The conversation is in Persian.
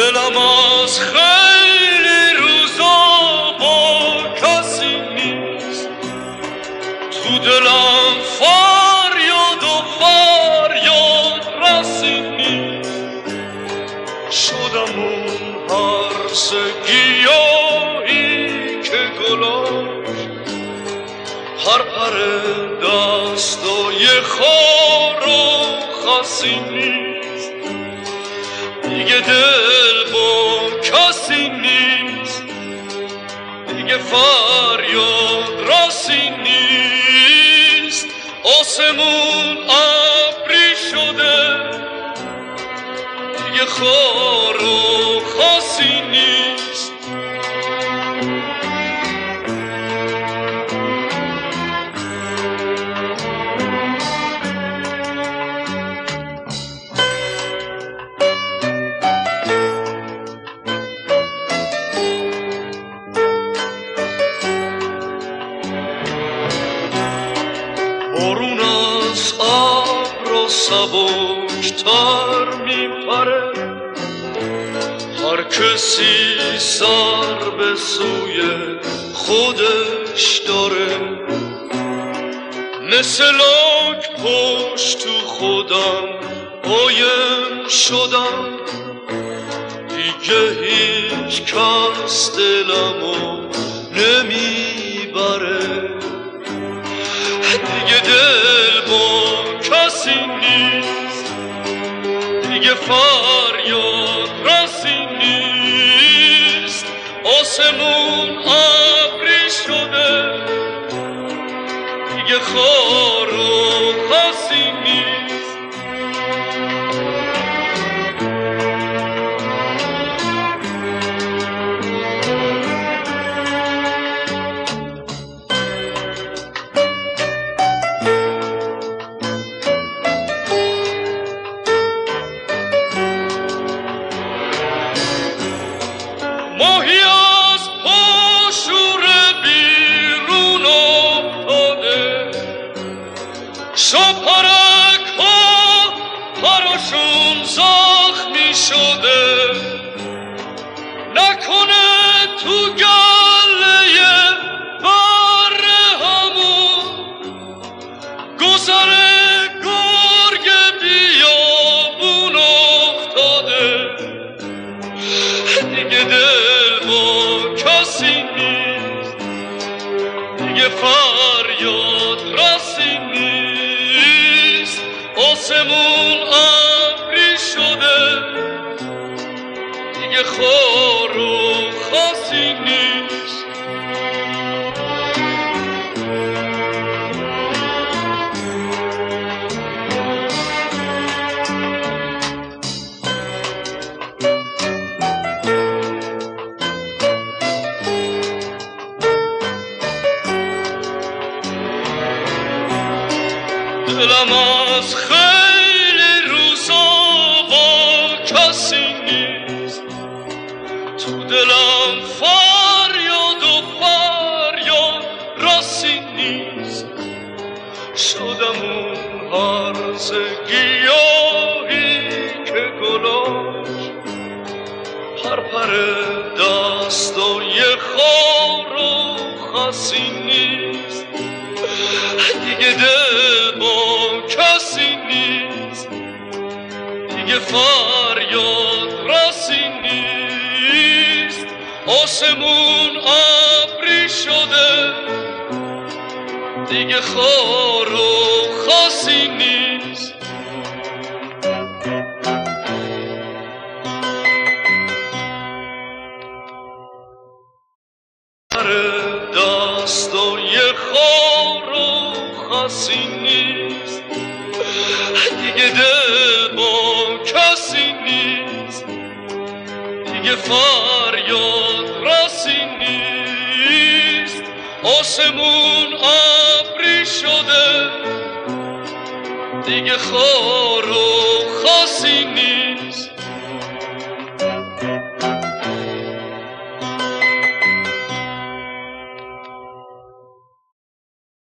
دلم از خیلی روزا با کسی نیست، تو دلم فریاد و فریاد رسی نیست. شدم اون هرس گیاهی که گلاش پرپر دستای خار و خسی نیست. دیگه دل با کسی نیست، دیگه فریاد رسی نیست. آسمون ابری شده، دیگه خار و خسی نیست. بارون از ابر سبکتر میپره، هر کسی سر به سوی خودش داره. مثل لاک پشت تو خودم قایم شدم، دیگه هیچ کس دلمو نمیبره. دیگه دل با کسی نیست، دیگه فریاد رسی نیست. آسمون ابری شده، دیگه خار و خسی نیست. ماهی از پاشور بیرون افتاده، شاپرک ها پراشون زخمی شده. نکنه تو گله بره همون گذره گرگ بیابون افتاده. دیگه دل با کسی نیست، دیگه فریاد رسی نیست. آسمون ابری شده، دیگه خار و خسی نیست. دلم از خیلی روزا با کسی نیست، تو دلم فریاد و فریاد رسی نیست. شدم اون هرز گیاهی که گلاش پرپر دستای خار و خسی نیست. دیگه دل با کسی نیست، دیگه فریاد رسی نیست. آسمون ابری شده، دیگه خار و خسی نیست. دستای خار و خسی نیست، دیگه دل با کسی نیست، دیگه فریاد رسی نیست. آسمون ابری شده، دیگه خار و